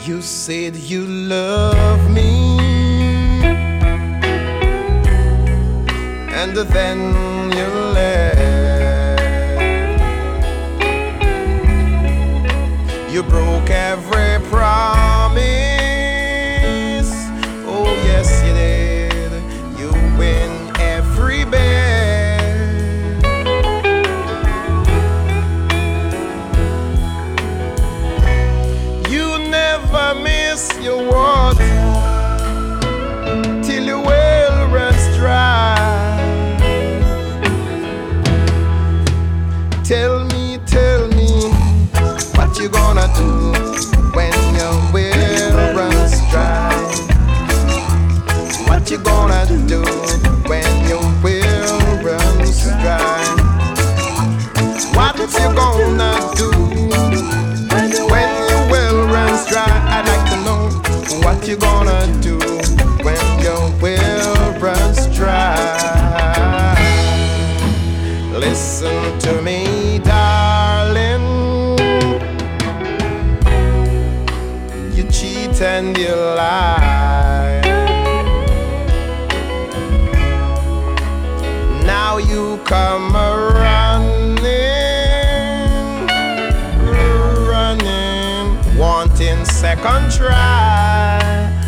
You said you love me, and then you left. You broke every promise. Oh yes you did. You win every bet. You never miss your water till your well runs dry. Tell me, what you gonna do when your well runs dry? What you gonna do when your well runs dry? What you gonna do when your well runs dry? I'd like to know what you gonna do when your well runs dry. Listen to me, darling. You cheat and you lie. Now you come running, wanting second try.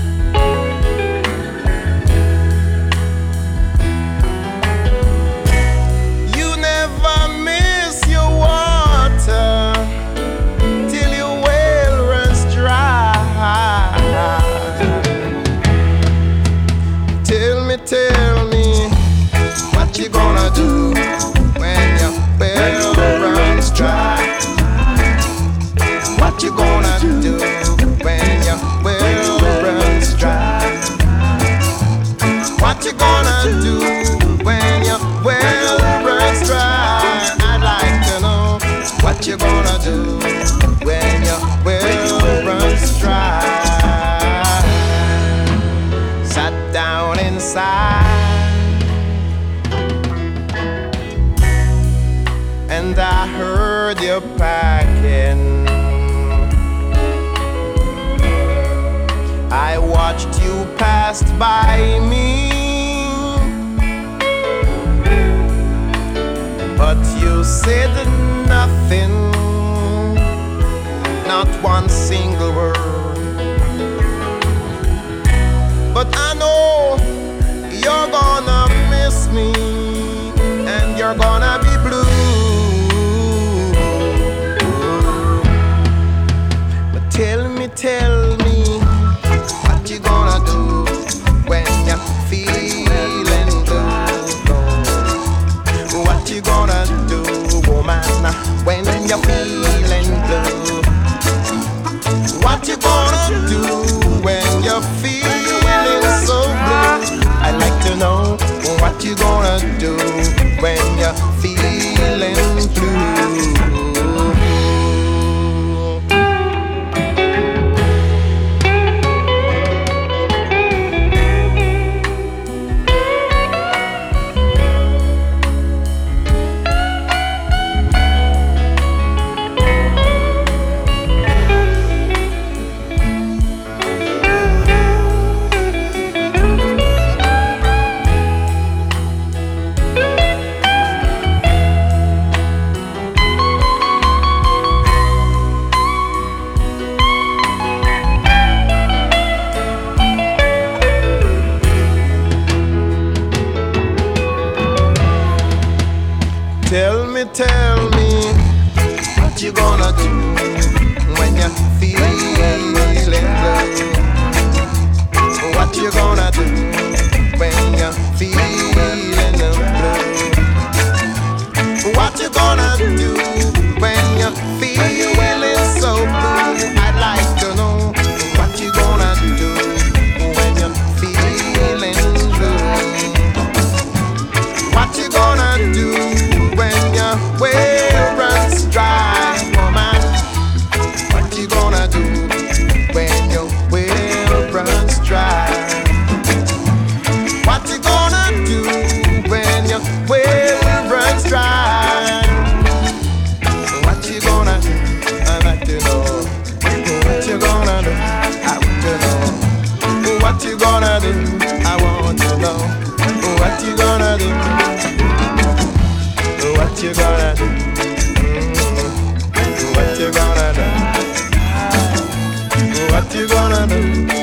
Tell me, what you gonna do when your well runs dry? What you gonna do when your well runs dry? What you gonna do when your well runs dry? I'd like to know what you gonna do when your well runs dry. Sat down inside and I heard you packing. I watched you pass by me, but you said nothing, not one single word. But I know you're gonna miss me, and you're gonna be blue. But tell me, what you gonna do when you're feeling blue? What you gonna do, woman, when you're feeling blue? What you gonna do when you're feeling so blue? I'd like to know what you gonna do when you're feeling blue. Tell me, what you gonna do when you're feeling blue? What you gonna do when you're feeling blue? What you gonna do when you're feeling so blue? I'd like to know what you gonna do when you're feeling blue. What you gonna do when your well runs dry, woman? What you gonna do when your well runs dry? What you gonna do when your well runs dry? What you gonna do? I'd like to know what you gonna do. to know what you gonna do. I want to know what you gonna do. What you gonna do? What you gonna do? What you gonna do?